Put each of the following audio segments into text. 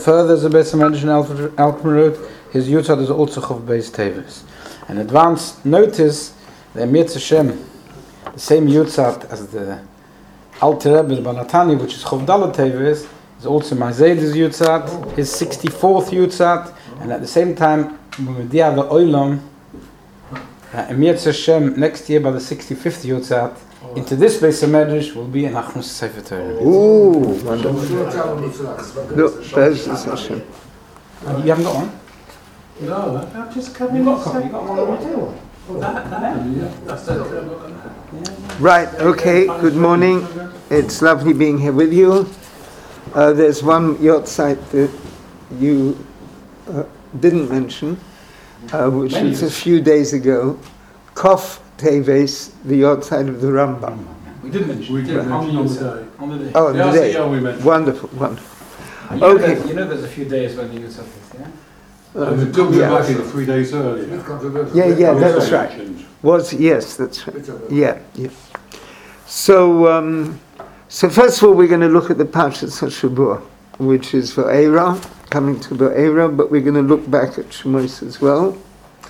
further as a Beis HaMedrash in Alkmaar, his Yutzad is also Chov Beis Tevis. An advanced notice that Mirz Hashem, the same Yutzad as the Alter Rebbe, the Banatani, which is Chov Dalet Tevis, is also Mazed's Yutzad, his 64th Yutzad, and at the same time, Mumediya Olam, Mirz Hashem next year by the 65th Yutzad, into this Beis HaMedrash will be an Achnus Sefer Torah. Ooh, wonderful. Look, there's the session. You haven't got one? No, I'm just coming. You got one on the table. Right, okay, good morning. It's lovely being here with you. There's one yacht site that you didn't mention, which was a few days ago. Kof Teves, the yacht site of the Rambam. We did mention. We did on mention the on the day. Oh, on the day. Yeah, we mentioned. Wonderful. Okay. You know there's a few days when the Yutzad is, yeah? The Dubs are back in 3 days earlier. Yeah, that's right. Yes, that's right. Yeah. So first of all, we're going to look at the Parshas HaShavua, which is for Eira, coming to Be'era, but we're going to look back at Shemos as well.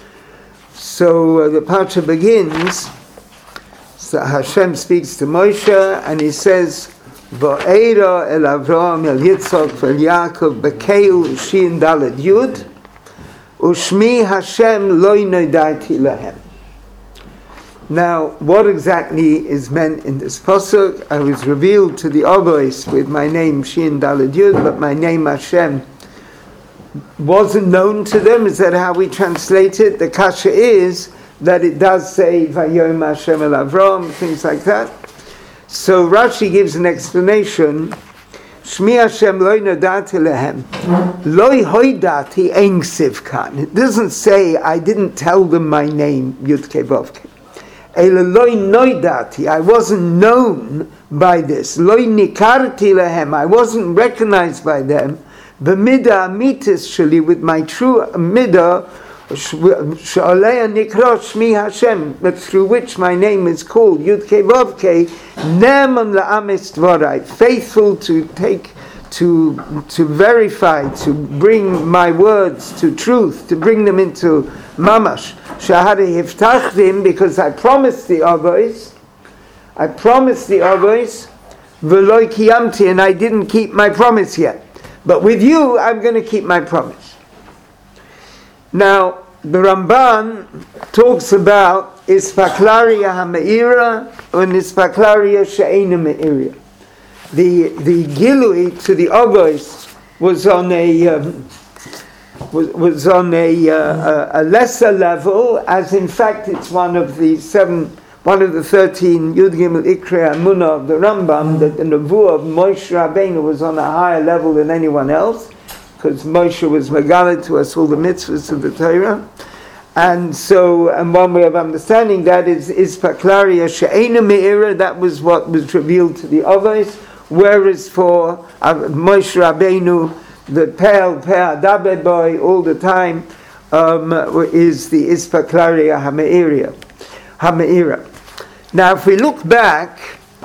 So the Parsha begins, so Hashem speaks to Moshe, and he says, Va'era el Avraham el Yitzchak vel Yaakov b'keilu shin daled yud, u'shmi Hashem lo nodaiti lahem. Now, what exactly is meant in this pasuk? I was revealed to the Avos with my name Shin Daled Yud, but my name Hashem wasn't known to them. Is that how we translate it? The kasha is that it does say Vayom Hashem el Avram, things like that. So Rashi gives an explanation. Shmi Hashem lo nodati lehem. Lo hoidati ein sivkan. It doesn't say I didn't tell them my name Yud-Kei Vav-Kei. I wasn't known by this. Loi nikarti lehem. I wasn't recognized by them. B'midah amitis sheli, with my true midah, she'alei nikra shmi Hashem, but through which my name is called Yud-Kei Vav-Kei, ne'eman la'amis dvarai, faithful to verify, to bring my words to truth, to bring them into mamash. Shahari hiftachtim, because I promised the Avos, v'loi kiyamti, and I didn't keep my promise yet. But with you, I'm going to keep my promise. Now, the Ramban talks about ispaklaria ha'me'ira and ispaklaria she'ena me'ira. The gilui to the Avos was on a lesser level, as in fact it's one of the 13 Yud Gimel Ikra Amunah of the Rambam, that the Nevuah of Moshe Rabbeinu was on a higher level than anyone else, because Moshe was Megalit to us all the mitzvahs of the Torah. And so, and one way of understanding that is Paklaria She'ena Me'ira, that was what was revealed to the Avos, whereas for Moshe Rabbeinu, the Pe'al Dabe boy all the time is the Ispaklaria Ha'me'ira. Now, if we look back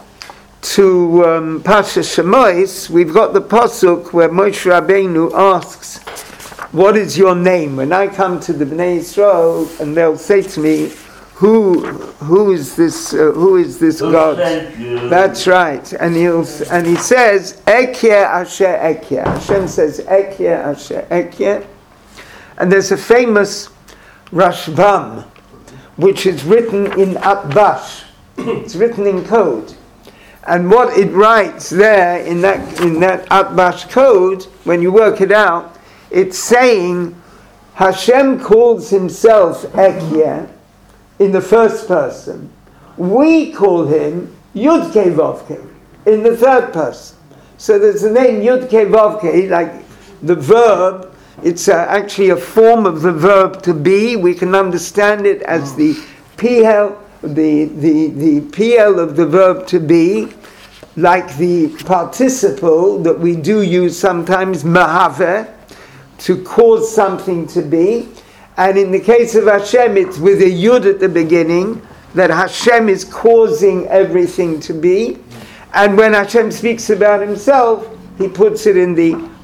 to Parshas Shemos, we've got the pasuk where Moshe Rabbeinu asks, "What is your name?" When I come to the Bnei Yisrael, and they'll say to me, "Who is this? Who is this God?" That's right. And he says, "Ekye Asher Ekye." Hashem says, "Ekye Asher Ekye." And there's a famous Rashbam, which is written in Atbash. It's written in code. And what it writes there in that Atbash code, when you work it out, it's saying Hashem calls himself Ekye in the first person. We call him Yud-Kei Vav-Kei in the third person. So there's the name Yud-Kei Vav-Kei, like the verb. It's actually a form of the verb to be. We can understand it as the PL, the PL of the verb to be, like the participle that we do use sometimes, mahave, to cause something to be. And in the case of Hashem, it's with a yud at the beginning, that Hashem is causing everything to be. And when Hashem speaks about himself, he puts it in the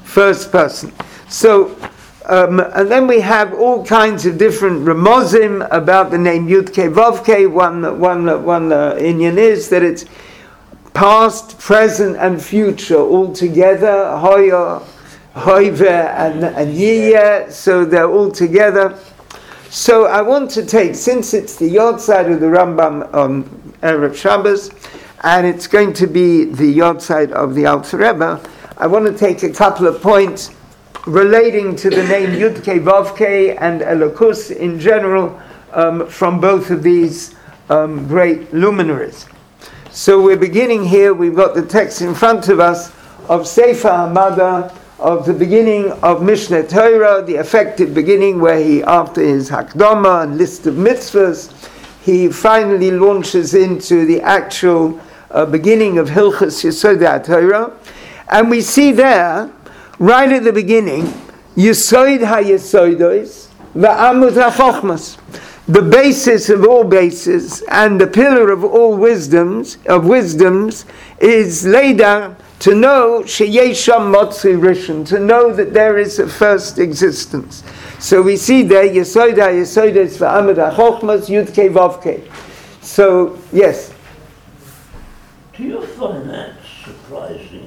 first person. So, and then we have all kinds of different remozim about the name Yud-Kei Vav-Kei. One inyan is that it's past, present, and future all together. Hoya, Hoive, and Yiyeh, so they're all together. So I want to take, since it's the Yod side of the Rambam on Erev Shabbos, and it's going to be the Yod side of the Alter Rebbe, I want to take a couple of points relating to the name Yud-Kei Vav-Kei and Elokus in general from both of these great luminaries. So we're beginning here, we've got the text in front of us of Sefer Hamada, of the beginning of Mishneh Torah, the effective beginning where he, after his Hakdama and list of mitzvahs, he finally launches into the actual beginning of Hilchos Yesodei HaTorah. And we see there, right at the beginning, Yesod HaYesodos V'amud HaChochmas, the basis of all bases and the pillar of all wisdoms is laid down to know Sheyesham Motzi Rishon, to know that there is a first existence. So we see there Yesod HaYesodos V'amud HaChochmas Yud-Kei Vav-Kei. So yes. Do you find that surprising?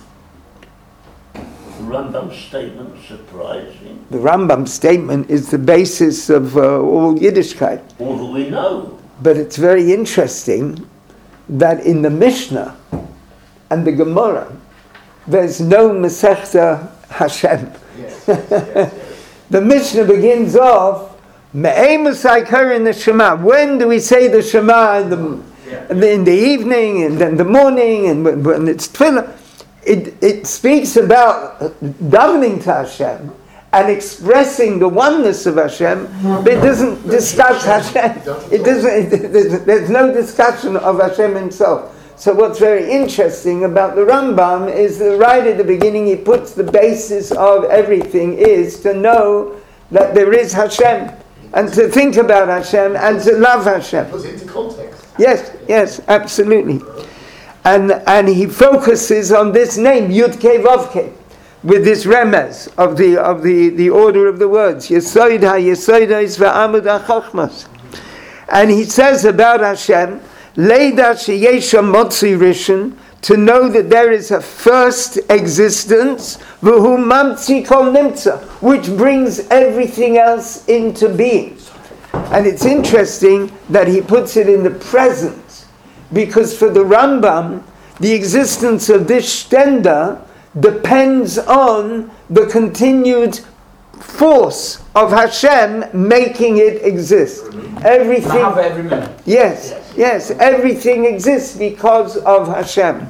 The Rambam statement surprising? The Rambam statement is the basis of all Yiddishkeit. All that we know. But it's very interesting that in the Mishnah and the Gemara, there's no Masechta Hashem. Yes. The Mishnah begins off, Me'ei Musai Karin the Shema. When do we say the Shema in the evening and then the morning and when it's Tefillah? It speaks about davening to Hashem and expressing the oneness of Hashem, but it doesn't discuss Hashem. There's no discussion of Hashem himself. So what's very interesting about the Rambam is that right at the beginning he puts the basis of everything is to know that there is Hashem and to think about Hashem and to love Hashem. It puts it into context. Yes, absolutely. And he focuses on this name, Yud-Kei Vav-Kei, with this remez of the order of the words, Yesod HaYesodos V'amud HaChochmas. And he says about Hashem, Leida Sheyesham Motzi Rishon, to know that there is a first existence, V'hu Mamtzi Kol Nimtza, which brings everything else into being. And it's interesting that he puts it in the present, because for the Rambam, the existence of this shtender depends on the continued force of Hashem making it exist. Everything. Every minute. Yes, everything exists because of Hashem.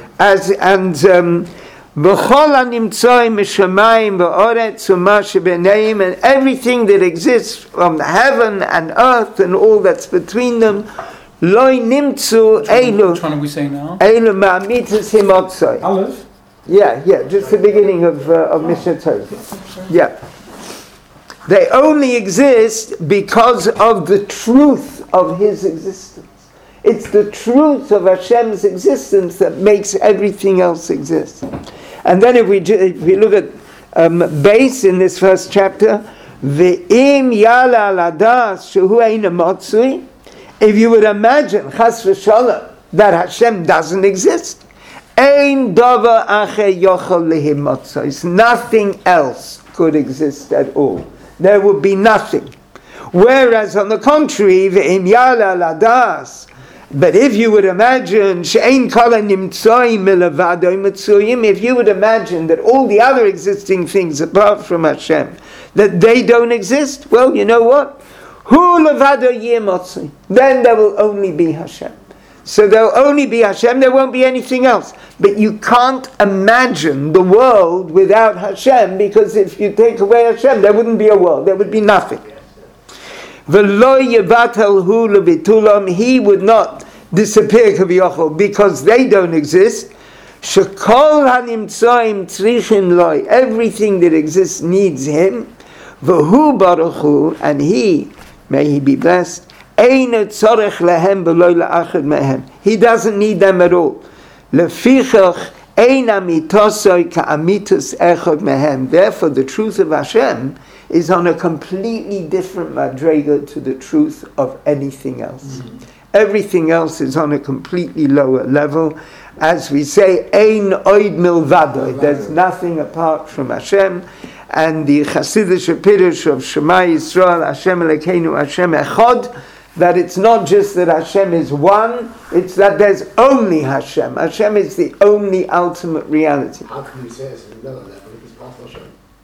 And everything that exists from heaven and earth and all that's between them, Loi nimtzu eilu. Which one are we saying now? Eilu ma'amitas himotzoi. Aleph? Yeah, just the beginning of Mishneh Torah. Yeah. They only exist because of the truth of His existence. It's the truth of Hashem's existence that makes everything else exist. And then if we look at base in this first chapter, Ve'im yala ladas shehu eina motzui. If you would imagine, chas v'shalom, that Hashem doesn't exist, ein davar acher yochel lehim motzos, nothing else could exist at all. There would be nothing. Whereas on the contrary, ve'im yala ladas, but if you would imagine, she'ein kol nimtzoim milavadoi mitzuyim, if you would imagine that all the other existing things apart from Hashem, that they don't exist, well, you know what? Then there will only be Hashem. So there will only be Hashem, there won't be anything else. But you can't imagine the world without Hashem, because if you take away Hashem, there wouldn't be a world, there would be nothing. He would not disappear because they don't exist. Everything that exists needs Him. And He, may He be blessed, he doesn't need them at all. Therefore, the truth of Hashem is on a completely different madrega to the truth of anything else. Everything else is on a completely lower level. As we say, Ein oid milvado. There's nothing apart from Hashem. And the Chassidish Pirush of Shema Yisrael, Hashem Elokeinu, Hashem Echad, that it's not just that Hashem is one, it's that there's only Hashem. Hashem is the only ultimate reality. How can we say it's in the lower level if it's part of Hashem?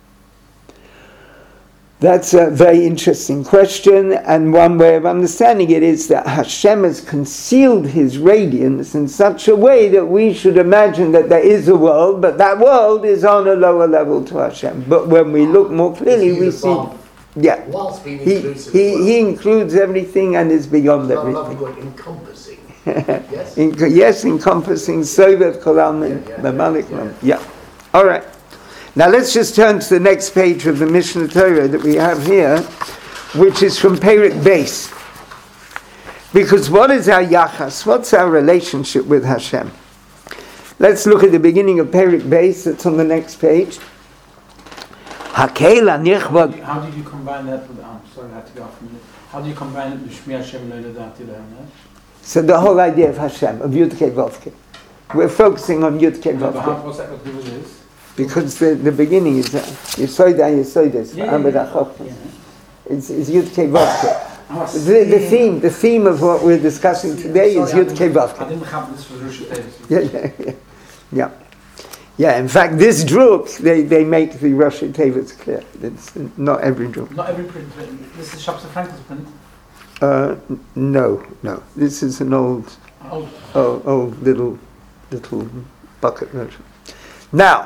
That's a very interesting question, and one way of understanding it is that Hashem has concealed His radiance in such a way that we should imagine that there is a world, but that world is on a lower level to Hashem. But when we look more clearly, we see... Yeah, whilst being he includes everything and is beyond everything. I love the word encompassing. Yes? Yes, encompassing Sovev Kolam Mamalik. Yeah. All right. Now let's just turn to the next page of the Mishnah Torah that we have here, which is from Perek Beis. Because what is our yachas? What's our relationship with Hashem? Let's look at the beginning of Perek Beis. That's on the next page. How did you combine that with sorry, I had to go off from you. How do you combine it with Shmi Hashem Lo Yadati Lehem? So the whole idea of Hashem, of Yud Kei Vav Kei. We're focusing on Yud Kei Vav Kei. What's that got to do with this? Because the beginning is Yesoida Yesoides. It's Yud Kei Vav Kei. The theme of what we're discussing today is Yud Kei Vav Kei. I didn't have this for Rosh Hashanah. Yeah, in fact, this druk, they make the Rosh Hashanah clear. It's not every druk. Not every print. This is Shabbat Frankel's print? No. This is an old little bucket version. Now,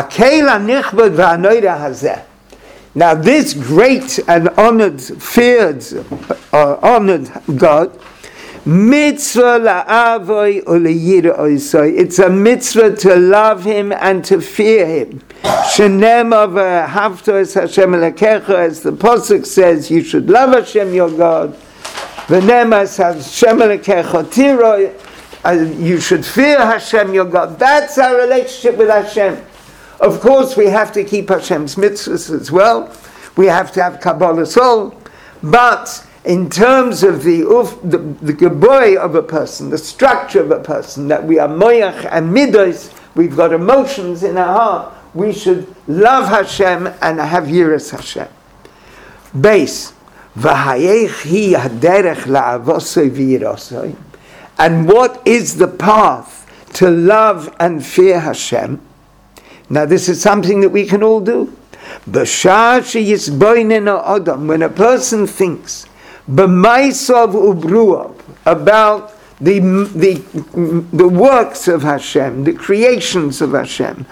now this great and honored, feared, honored God, mitzvah la'avoy u'leyira'osoi. It's a mitzvah to love Him and to fear Him. Shenemah v'ahavto es Hashem Elokecha, as the Pasuk says, you should love Hashem your God. V'nemah es Hashem Elokecha tiroi, you should fear Hashem your God. That's our relationship with Hashem. Of course, we have to keep Hashem's mitzvahs as well. We have to have Kabbalah Soul, but in terms of the geboy of a person, the structure of a person, that we are moyach and midos, we've got emotions in our heart, we should love Hashem and have yiras Hashem. Base. And what is the path to love and fear Hashem? Now this is something that we can all do. When a person thinks about the works of Hashem, the creations of Hashem,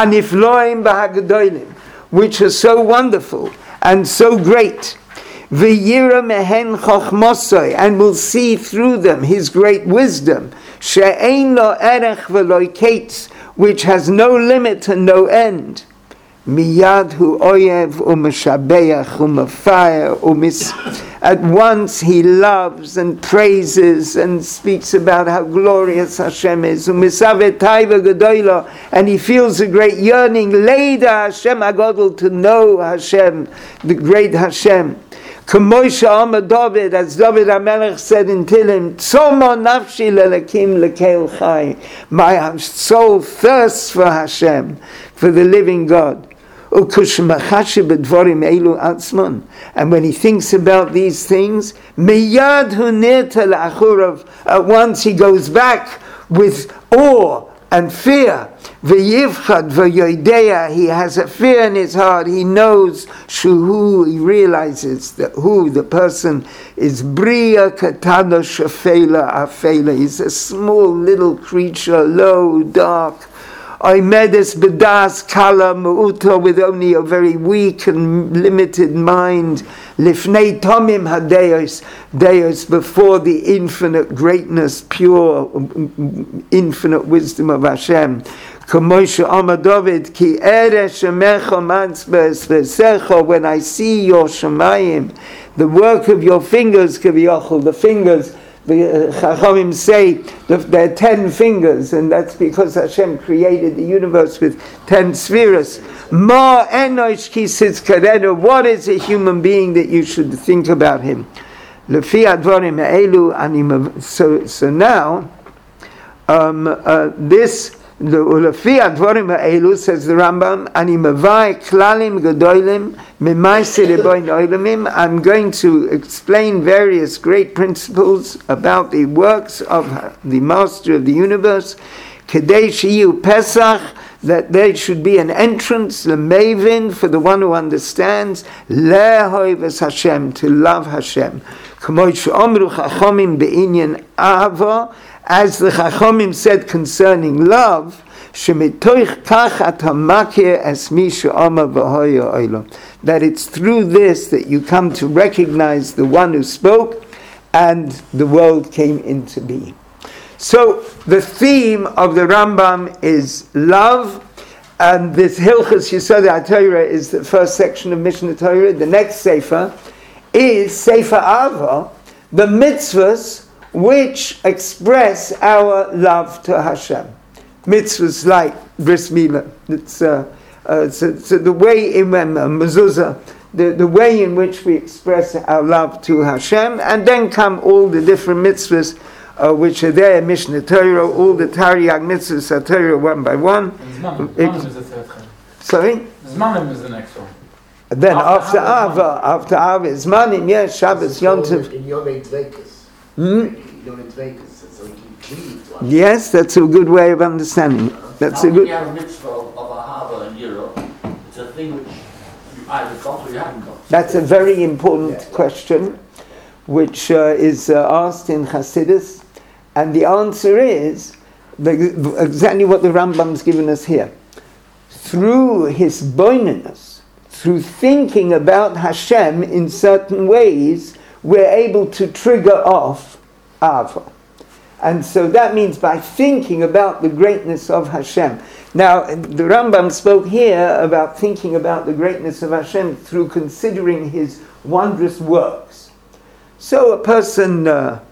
which are so wonderful and so great, and will see through them His great wisdom, which has no limit and no end. Miyad hu oyev u'meshabeach u'mefire at once he loves and praises and speaks about how glorious Hashem is. U'misaveh taiva gedoylo, and he feels a great yearning, leida Hashem agadol, to know Hashem, the great Hashem. K'moisha Amar David, as David HaMelech said in Tehillim, Tzomo nafshi lelakim lekeil chai. My soul thirsts for Hashem, for the living God. And when he thinks about these things, at once he goes back with awe and fear. He has a fear in his heart. He knows he realizes that the person is Bria Katana Shafela Afela. He's a small little creature, low, dark. Oimedes bedas kala mu'uto, with only a very weak and limited mind. Lifnei tomim hadeos, deos, before the infinite greatness, pure, infinite wisdom of Hashem. K'moshe Amar David, ki ere shemecha matzbes v'secho, when I see your shemayim, the work of your fingers, kaviyachol, the fingers The Chachamim say that there are 10 fingers, and that's because Hashem created the universe with 10 spheres. Ma enosh ki sitzkarenu. What is a human being that you should think about him? Lefi advarim ha'elu ani. So now, this. Lefi advarim ha'elu, says the Rambam, ani mavai klalim gedolim mimaiseh leboin olamim. I'm going to explain various great principles about the works of the Master of the Universe. Kedei sheyu Pesach, that there should be an entrance, lemavin, for the one who understands, lehoivas Hashem, to love Hashem. K'mo she'omru chachamim be'inyan ahava, as the Chachamim said concerning love, shemitoich kach ata makir es mi she'omar v'hoya olam, that it's through this that you come to recognize the one who spoke, and the world came into being. So the theme of the Rambam is love, and this Hilchos Yesodei HaTorah is the first section of Mishnah Torah. The next Sefer is Sefer Ava, the mitzvahs which express our love to Hashem. Mitzvahs like Bris Milah, it's the way in mezuzah, the way in which we express our love to Hashem, and then come all the different mitzvahs which are there in Mishnah Torah, all the Tariag mitzvahs are Torah one by one. Zmanim is the third one. Sorry? Zmanim is the next one. And then after Ava is Zmanim, yes, Shabbos, Yom Tov. In Yom Dveikus. Hmm? Yom Dveikus, so you cleave to Yes, that's a good way of understanding it. That's a good. We have a mitzvah of a harbor in Europe. It's a thing which you either got or you haven't got. That's a very important question, which is asked in Hasidus, and the answer is exactly what the Rambam's given us here. Through his boineness, through thinking about Hashem in certain ways, we're able to trigger off Ava. And so that means by thinking about the greatness of Hashem. Now, the Rambam spoke here about thinking about the greatness of Hashem through considering his wondrous works. So a person,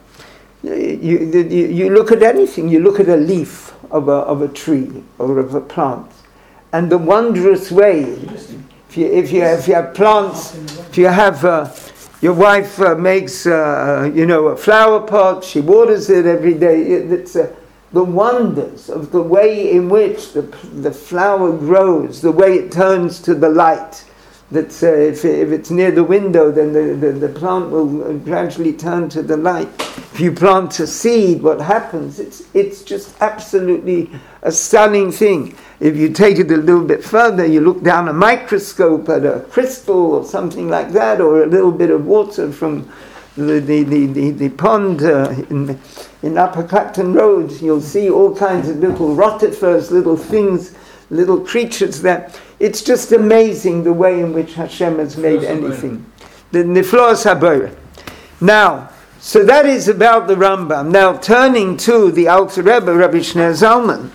you look at anything, you look at a leaf of a tree or of a plant, and the wondrous way, if you have plants, if you have your wife makes a flower pot, she waters it every day. It's the wonders of the way in which the flower grows, the way it turns to the light. That if it's near the window, then the plant will gradually turn to the light. If you plant a seed, what happens? It's just absolutely a stunning thing. If you take it a little bit further, you look down a microscope at a crystal or something like that, or a little bit of water from the pond in Upper Clapton Road, you'll see all kinds of little rotifers, little things, little creatures there. It's just amazing the way in which Hashem has made anything. The Niflos HaBoreh. Now, so that is about the Rambam. Now, turning to the Alter Rebbe, Rabbi Shneur Zalman,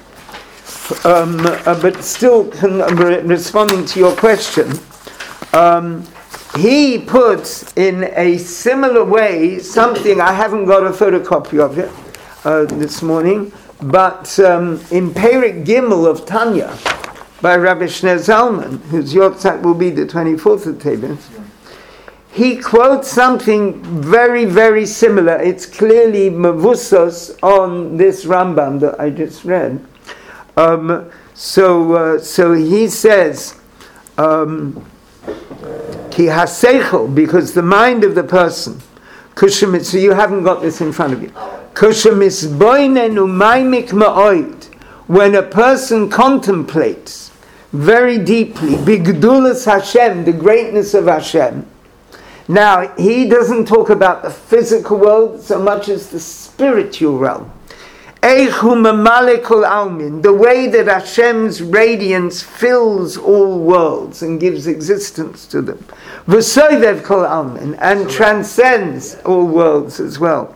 but still responding to your question, he puts in a similar way something, I haven't got a photocopy of it this morning, but in Perek Gimel of Tanya, by Rabbi Shneur Zalman, whose Yortzat will be the 24th of Teves, he quotes something very, very similar. It's clearly mavussos on this Rambam that I just read. So he says, Ki haseichel, because the mind of the person, so you haven't got this in front of you. When a person contemplates very deeply Bigdulas Hashem, the greatness of Hashem. Now, he doesn't talk about the physical world so much as the spiritual realm. The way that Hashem's radiance fills all worlds and gives existence to them. And transcends all worlds as well.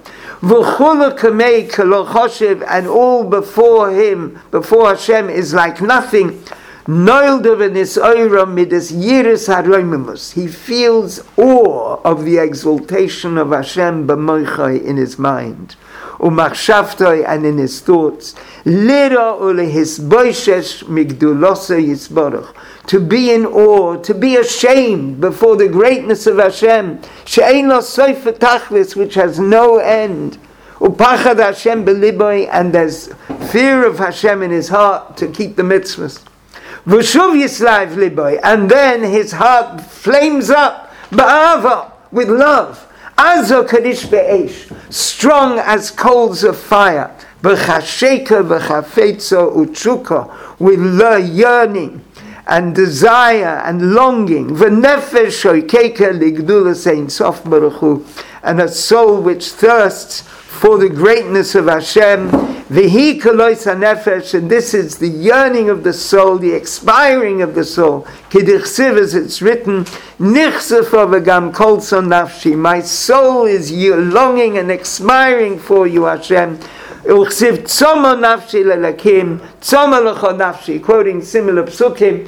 And all before him, before Hashem, is like nothing. He feels awe of the exaltation of Hashem b'moichai in his mind, umachshavtoi and in his thoughts, lira ulehisboishesh migdulose yisborach, to be in awe, to be ashamed before the greatness of Hashem, she'ein lo sof tachlis, which has no end, upachad Hashem b'liboy, and there's fear of Hashem in his heart to keep the mitzvahs. V'shuv yislav liboy, and then his heart flames up ba'ava, with love. Azo kadish be'esh, strong as coals of fire. B'chasheka v'chafetzo u'tshuka, with yearning and desire and longing. V'nefesh shoykeka ligdulas ein sof baruch hu, and a soul which thirsts for the greatness of Hashem. V'hi kolois hanefesh, and this is the yearning of the soul, the expiring of the soul. K'dichsiv, as it's written, nichsefa v'gam kolson nafshi, my soul is longing and expiring for you, Hashem. Uchsiv tzoma nafshi lelakim, tzoma lecho nafshi, quoting similar psukim,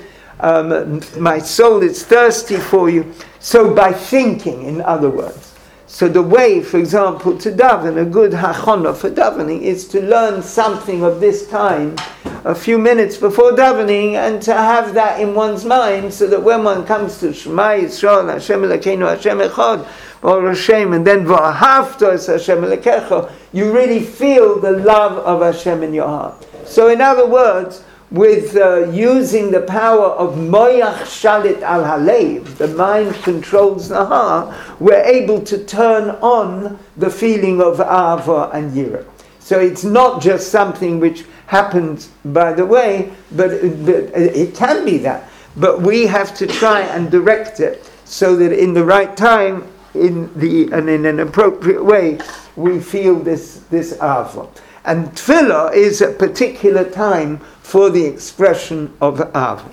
my soul is thirsty for you. So by thinking, in other words. So the way, for example, to daven, a good hachana for davening, is to learn something of this kind a few minutes before davening, and to have that in one's mind, so that when one comes to Shema Yisrael, Hashem Elokeinu, Hashem Echad, or Hashem, and then V'ahavta es Hashem Elokecha, you really feel the love of Hashem in your heart. So in other words, with using the power of Moyach Shalit al Halev, the mind controls the heart, we're able to turn on the feeling of Ahava and Yira. So it's not just something which happens by the way, but it can be that. But we have to try and direct it so that in the right time, in an appropriate way, we feel this Ahava. And Tefillah is a particular time for the expression of Ahava.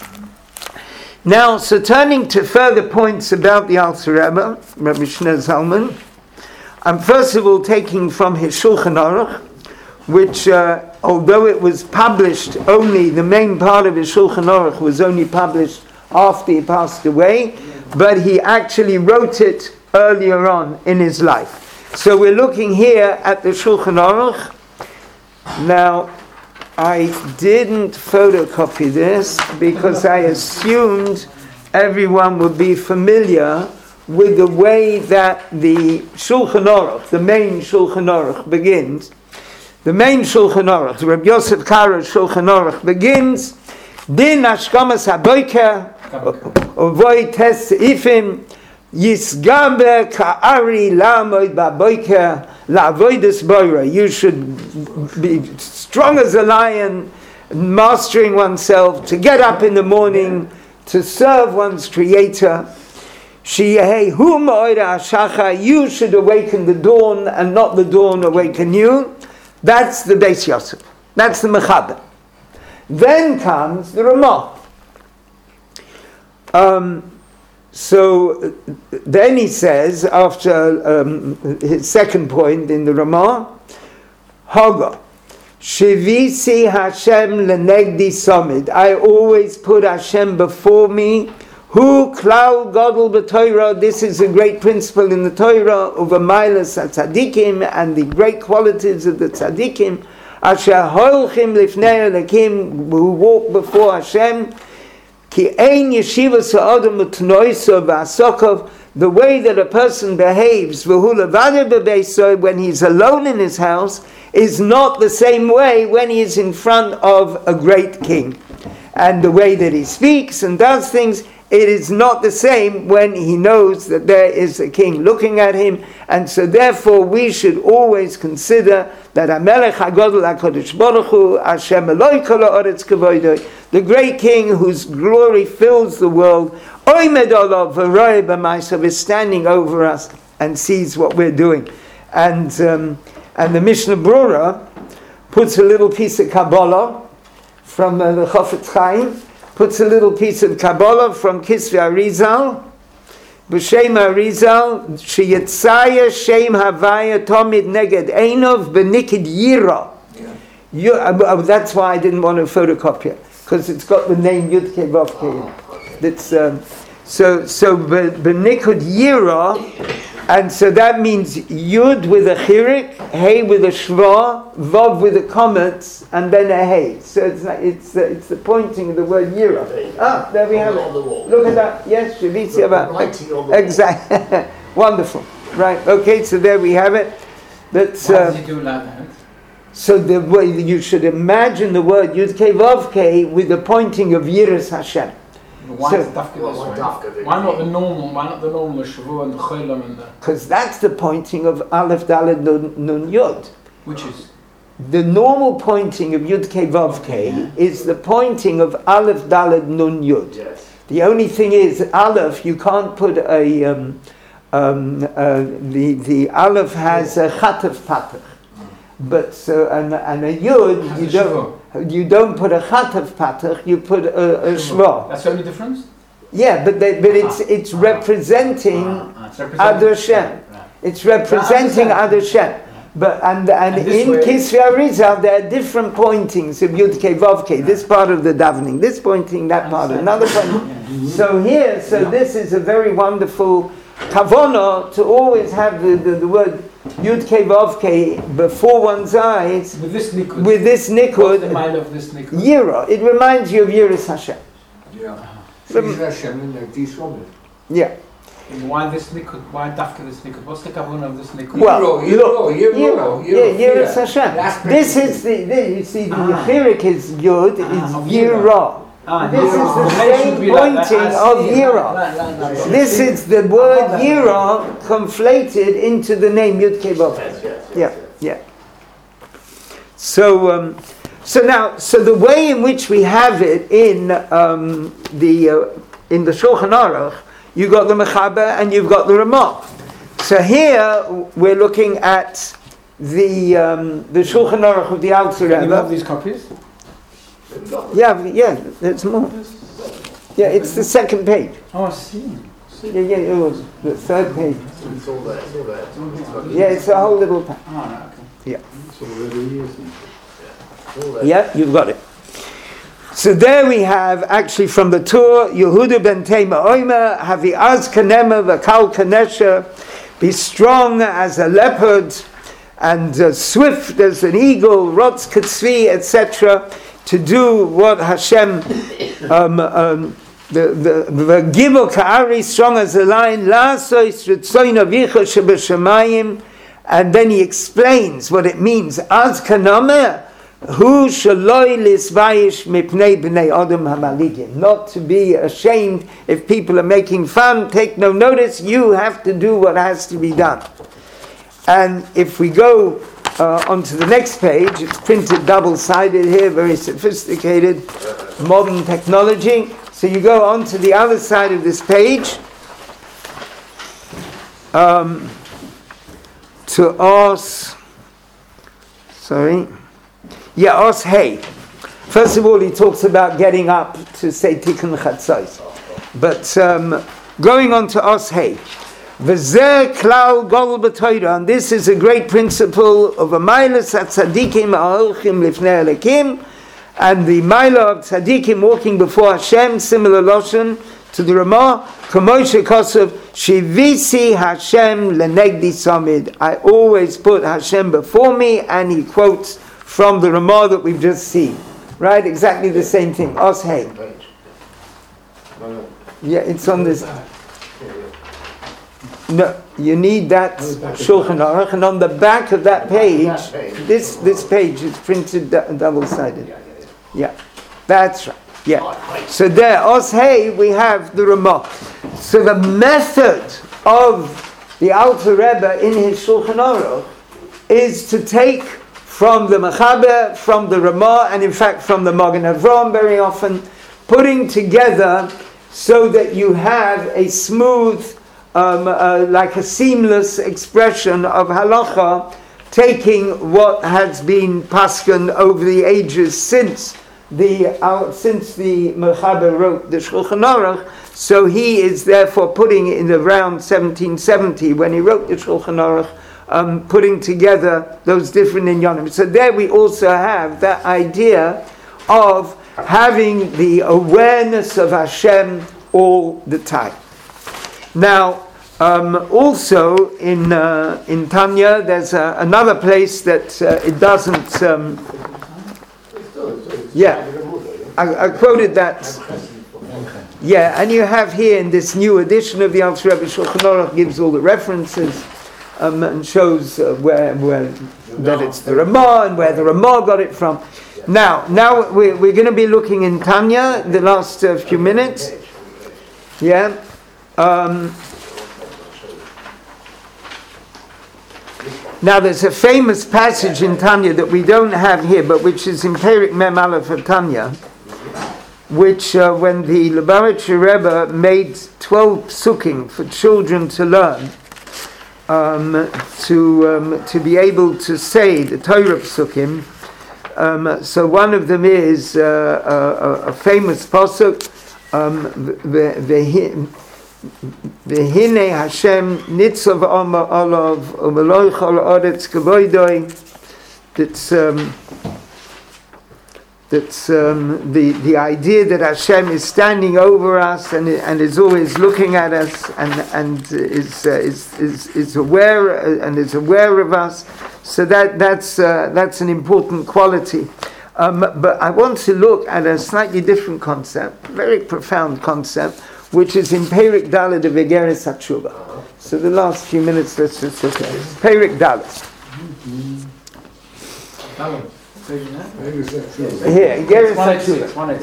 Now, so turning to further points about the Alter Rebbe, Rabbi Shneur Zalman, I'm first of all taking from his Shulchan Aruch, which, although it was published only, the main part of his Shulchan Aruch was only published after he passed away, but he actually wrote it earlier on in his life. So we're looking here at the Shulchan Aruch. Now, I didn't photocopy this because I assumed everyone would be familiar with the way that the Shulchan Aruch, the main Shulchan Aruch, begins. The main Shulchan Aruch, the Rabbi Yosef Kara's Shulchan Aruch begins, Din Ashkamas HaBoiker, Ovoi Tes Seifim, Yisgaber Ka'ari La'amoid Ba'boiker, La'avoides Boira. You should be strong as a lion, mastering oneself, to get up in the morning, to serve one's Creator. You should awaken the dawn, and not the dawn awaken you. That's the Beis Yosef. That's the Mechaber. Then comes the Ramah. So then he says, after his second point in the Ramah, Haga, Shivisi Hashem lenegdi samid. I always put Hashem before me. Hu klau gadol b'Torah. This is a great principle in the Torah of Amailas Tzadikim and the great qualities of the Tzadikim. Asher holchim lifnei Elokim, who walk before Hashem. Ki ein yeshiva sa'adam utnoisa v'asokov. The way that a person behaves when he's alone in his house is not the same way when he is in front of a great king. And the way that he speaks and does things, it is not the same when he knows that there is a king looking at him. And so therefore we should always consider that HaMelech HaGodol HaKadosh Baruch Hu, Hashem Eloi Kol Ha'aretz Kavodo, the great king whose glory fills the world, Oimed Olav V'roeh B'maisav, is standing over us and sees what we're doing. And the Mishnah Brura puts a little piece of Kabbalah from the Chofetz Chaim, puts a little piece of Kabbalah from Kisvei Arizal, B'Shem Arizal, Sheyetzaya Shem Havaya Tomid Neged Einov B'Nikid Yira. That's why I didn't want to photocopy it, because it's got the name Yud Kei Vav Kei. That's so B'nikud Yira, and so that means Yud with a chirik, Hey with a shva, Vav with a comet, and then a Hey. So it's the pointing of the word Yira. Ah, there we have it. On the wall. Look at that. Yes, Shavitzi about Writing on the exactly. Wonderful. Right. Okay. So there we have it. That's. Why does he do like that? So the way you should imagine the word Yud Kei Vav Kei with the pointing of Yiras Hashem. Why So- is Dafka Why this way? Dafka? Why not the normal? Why not the normal Shavuot and the Cholam and the Because that's the pointing of Aleph Daled Nun Yud. which is The normal pointing of Yud Kei Vav Kei is the pointing of Aleph Daled Nun Yud. Yes. The only thing is Aleph, you can't put a the Aleph has a Chataf Patach, but so and a Yud Has you a don't put a Chataf Patach, you put a Shva. That's the only difference. Yeah, but it's representing It's representing Ad Hashem. It's representing Ad Hashem. But and this in way- Kisvei Arizal there are different pointings of Yud Kei Vav Kei. This part of the davening, this pointing, that part, another pointing. So here, this is a very wonderful kavana to always have the word Yud Kei Vav Kei before one's eyes With this nikud. with this What's the nikud mind of this nikud? Yira. It reminds you of Yiras Hashem. Yeah. So is Hashem in like this one? Yeah. And why this nikud? Why Dafka this nikud? What's the kavanah of this nikud? Well, Yiro. Yiras Hashem. Last This picture. is you see the Yirik is Yud, is of Yira. This is the same pointing of Yira. This is the word Yira conflated into the name Yud Kei Vav Kei. Yeah. So the way in which we have it in the Shulchan Aruch, you got the Mechaber and you've got the Ramah. So here we're looking at the Shulchan Aruch of the Alter You have Rebbe. these copies? Yeah, there's more. Yeah, it's the second page. Oh, I see. Yeah, it was the third page. It's all there. It's all there. Yeah, it's a whole little page. Oh, okay. It's already years. It's all there. Yeah, you've got it. So there we have actually from the Torah, Yehuda ben Tema Oimer, Havi Az Kanema Vakal Kanesha, be strong as a leopard and swift as an eagle, Rotz Katzvi, etc., to do what Hashem, the Gibor Ka'ari, strong as a lion, La'asos Ritzoin Avicha Shebeshamayim, and then he explains what it means. Az Kanema, Hu shaloi lisvayish mipnei b'nei adam hamaligim. Not to be ashamed if people are making fun. Take no notice. You have to do what has to be done. And if we go onto the next page, it's printed double-sided here, very sophisticated, modern technology. So you go onto the other side of this page to us. Sorry. Yeah, Os Hey. First of all, he talks about getting up to say Tikkun Chatzos. But going on to Os Hey. V'zeh klal gol b'toyra. And this is a great principle of a milas at tzadikim ha'olchim lifnei Elokim. And the milah of tzadikim walking before Hashem, similar loshon to the Ramah. K'moshe Kosov, Shivisi Hashem lenegdi samid. I always put Hashem before me, and he quotes from the Ramah that we've just seen. Right? Exactly the same thing. Os Hey. Yeah, it's on this. No, you need that Shulchan Aruch, and on the back of that page, this page is printed double-sided. Yeah, that's right. Yeah. So there, Os Hey, we have the Ramah. So the method of the Alter Rebbe in his Shulchan Aruch is to take from the Mechaber, from the Ramah, and in fact from the Magen Avraham very often, putting together so that you have a smooth, like a seamless expression of halacha, taking what has been pasken over the ages since the Mechaber wrote the Shulchan Aruch. So he is therefore putting it in around 1770 when he wrote the Shulchan Aruch, putting together those different inyanim. So there we also have that idea of having the awareness of Hashem all the time. Now, also in Tanya, there's another place that it doesn't. I quoted that. Yeah, and you have here in this new edition of the Alter Rebbe, Shulchan Aruch gives all the references and shows where that it's the Ramah and where the Ramah got it from. Now we're going to be looking in Tanya the last few minutes. Yeah. Now there's a famous passage in Tanya that we don't have here, but which is in Perek Mem Aleph of Tanya, which when the Lubavitcher Rebbe made 12 psukim for children to learn, to be able to say the Torah psukim. So one of them is a famous pasuk, V'hinei Hashem nitzav omer olav u'meloi chol oretz kavoidoi. That's the idea that Hashem is standing over us and is always looking at us and is aware and is aware of us. So that's an important quality. But I want to look at a slightly different concept, very profound concept, which is in Perek Dalet of Igeres HaTshuva. So the last few minutes, let's just look at it. Perek Dalet. Here, Igeres HaTshuva.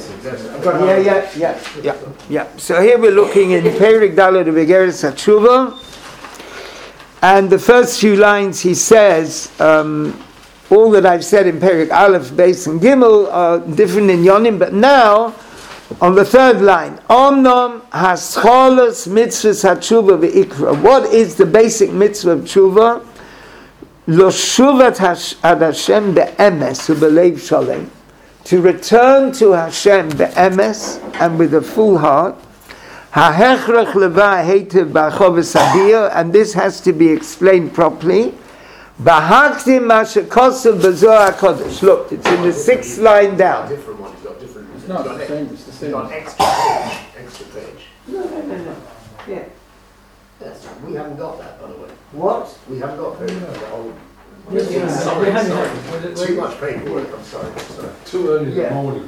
Yeah. So here we're looking in Perek Dalet of Igeres HaTshuva. And the first few lines he says, all that I've said in Perek Aleph, Beis and Gimel are different in Yonim, but now, on the third line, Omnom hascholos mitzvahs hatshuva ve'ikra. What is the basic mitzvah of tshuva? Lo shuvat ad Hashem be'emes u'belev shalem. To return to Hashem be'emes and with a full heart. Ha'hechrach leva heitev ba'choves hadir, and this has to be explained properly. B'haktim masha kosev b'zohar HaKodesh. Look, it's in the 6th line down. Different one. He's got different. It's not the same. It's the same. He's got extra page. No. Yeah. Yes, we haven't got that, by the way. What? We haven't got the whole. Yeah. Sorry. Too much paperwork. I'm sorry. Too early in the Yeah. morning.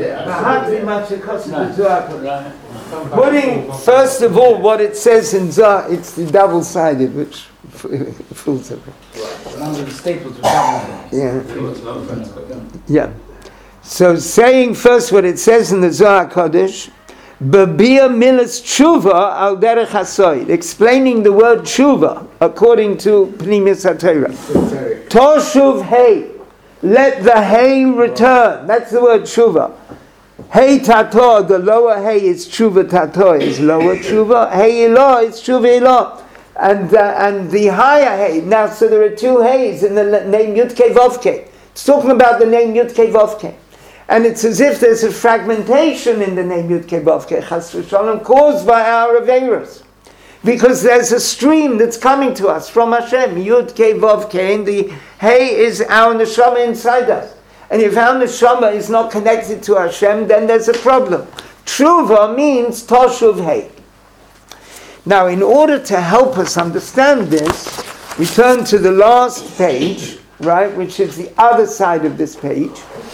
Putting, first of all, what it says in Zohar, it's the double-sided, which fools it. Under the staples were double. Yeah. So saying first what it says in the Zohar Kodesh, Babir milas tshuva al derech hasoid, explaining the word tshuva according to Pnimis HaTorah. Toshuv hey, let the hay return. That's the word tshuva. Hey tato, the lower hay is tshuva tato, is lower tshuva. Hey ilah is tshuva ilah. And the higher hay. Now, so there are two hays in the name Yud-Kei Vov-Kei. It's talking about the name Yud-Kei Vov-Kei. And it's as if there's a fragmentation in the name Yud-Kei Vov-Kei, Chas v'Shalom, caused by our Averos. Because there's a stream that's coming to us from Hashem, Yud-Kei Vov-Kei, and the hay is our neshama inside us. And if our neshama is not connected to Hashem, then there's a problem. Tshuva means Toshuv hay. Now, in order to help us understand this, we turn to the last page, right, which is the other side of this page.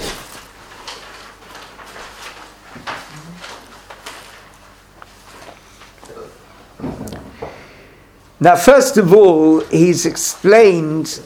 Now, first of all, he's explained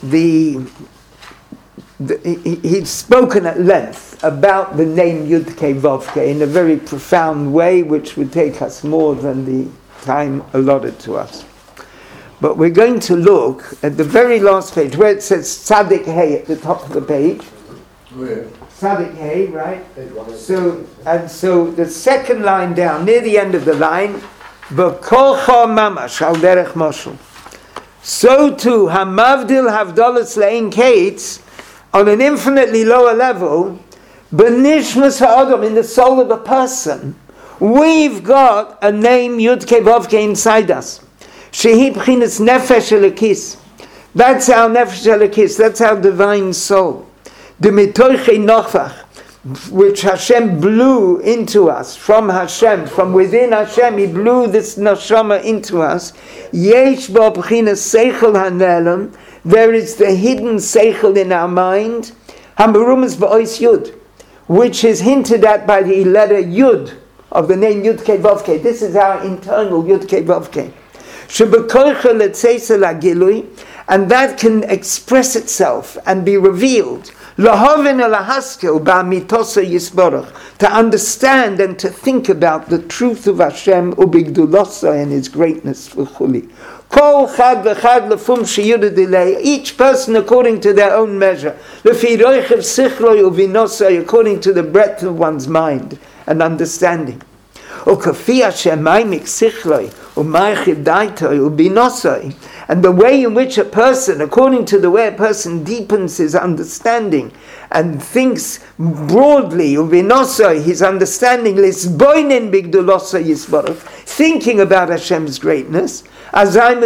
he's spoken at length about the name Yud-Kei Vov-Kei in a very profound way, which would take us more than the time allotted to us. But we're going to look at the very last page where it says Tzadik Hey at the top of the page. Tzadik Hey, right? So the second line down near the end of the line, B'kolcha mamash al derech moshel. So too, Hamavdil Havdalas Le'in Kates, on an infinitely lower level, B'nishmas ha'adam, in the soul of a person, we've got a name Yud-Kei Vov-Kei inside us. Shehi b'chinas nefesh elokis. That's our nefesh elokis. That's our divine soul. The mitoichei nochvach. which Hashem blew into us, from Hashem, from within Hashem, He blew this neshama into us. Yesh bo b'chinas seichel hanelam, there is the hidden seichel in our mind, hamarumas b'ois yud, which is hinted at by the letter yud of the name Yud Kei Vav Kei. This is our internal Yud Kei Vav Kei. Shebekoicha letzeisel hagilui, and that can express itself and be revealed. Lahavin elahaskel ba'mitosa yisborach, to understand and to think about the truth of Hashem ubigdulosa and His greatness v'chuli. Kol chad v'chad lefum sheyuda delay, each person according to their own measure. Lefi roichev sichloi uvinosa, according to the breadth of one's mind and understanding. Ukafi Hashemayim sichloi umaychiv daitoi ubinosoi, and the way in which a person, according to the way a person deepens his understanding and thinks broadly, ubinosoi, his understanding, lisboinen bigdulosa yisborach, thinking about Hashem's greatness, azay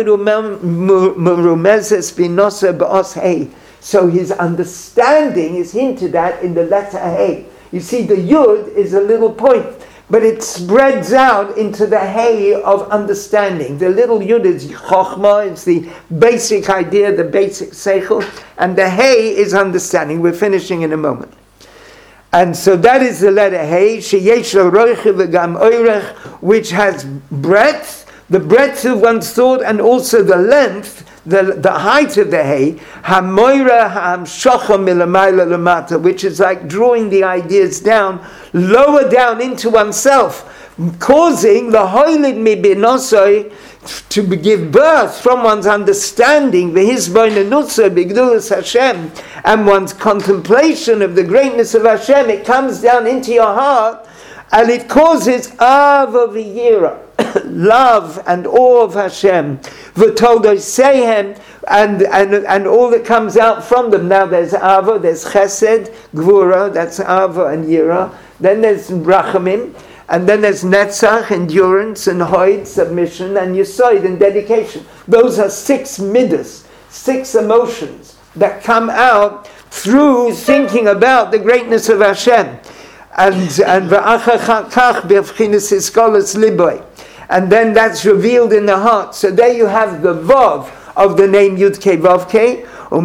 merumezes binosa ba'os hey. So his understanding is hinted at in the letter hey. You see, the yud is a little point, but it spreads out into the hay of understanding. The little yud is chokhmah, it's the basic idea, the basic seichel, and the hay is understanding. We're finishing in a moment. And so that is the letter hay, sheyesh roiche v'gam oirech, which has breadth, the breadth of one's thought, and also the length, the height of the hay, hamoira ha'amshocha milamayla lamata, which is like drawing the ideas down, lower down into oneself, causing the hoilid mibinosoi to give birth from one's understanding, v'hisboinenutza b'gdulas Hashem, and one's contemplation of the greatness of Hashem. It comes down into your heart, and it causes ava v'yira, love and awe of Hashem, v'toldosehem, and all that comes out from them. Now there's ava, there's chesed, gvura, that's ava and yira. Then there's rachamim, and then there's netzach, endurance, and hoid, submission, and yisoid, and dedication. Those are 6 midas, 6 emotions that come out through thinking about the greatness of Hashem. And then that's revealed in the heart. So there you have the vav of the name Yud Kei Vav Kei.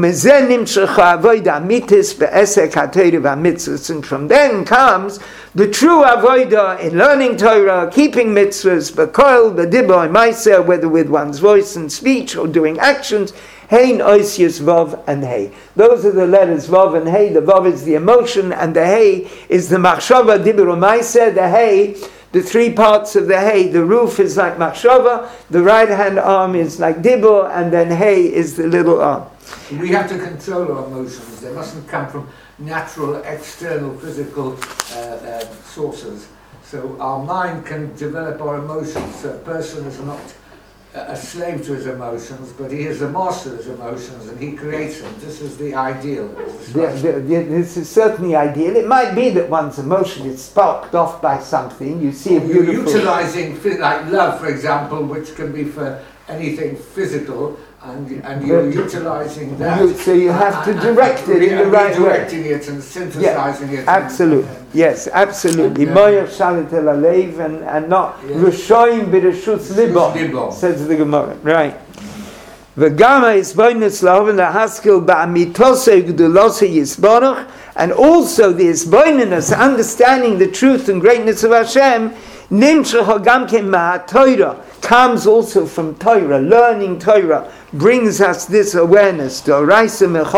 And from then comes the true avodah in learning Torah, keeping mitzvahs, b'koil, b'dibor, ma'aser, whether with one's voice and speech or doing actions. Hein, oisius, vav, and hey. Those are the letters vav and hey. The vav is the emotion, and the hey is the machshava, dibur, ma'aser. The hey, the 3 parts of the hey. The roof is like machshava, the right hand arm is like dibur, and then hey is the little arm. We have to control our emotions. They mustn't come from natural, external, physical sources. So our mind can develop our emotions. So a person is not a slave to his emotions, but he is a master of his emotions, and he creates them. This is the ideal. This is certainly ideal. It might be that one's emotion is sparked off by something. You see a beautiful... You're utilising, like love, for example, which can be for anything physical, and you're utilising that. So you have to direct it in the right way. Redirecting it and synthesising it. Absolutely. Yes, absolutely. Moyer shalit el alev, and not Rishoyim b'reshutz libo, says the Gemara. Right. V'gama isboinus lahoven lahaskel ba'amitosei gdulosei yisborach, and also the isboinus, understanding the truth and greatness of Hashem, nimshach gamke ma'atorah, comes also from Torah. Learning Torah brings us this awareness, because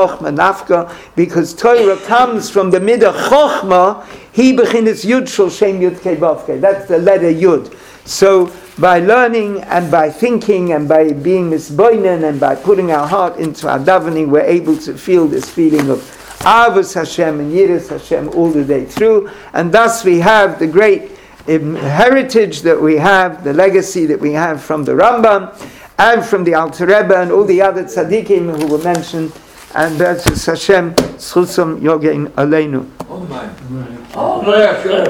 Torah comes from the midah chokhmah. He bechinas yud shel shem yud kei vav kei. That's the letter yud. So by learning and by thinking and by being misboinen and by putting our heart into our davening, we're able to feel this feeling of avos Hashem and yiras Hashem all the day through, and thus we have the great heritage that we have, the legacy that we have from the Rambam and from the Alter Rebbe and all the other tzaddikim who were mentioned, and that's Hashem, Zchutzum Yogein Aleinu. Oh my. Oh,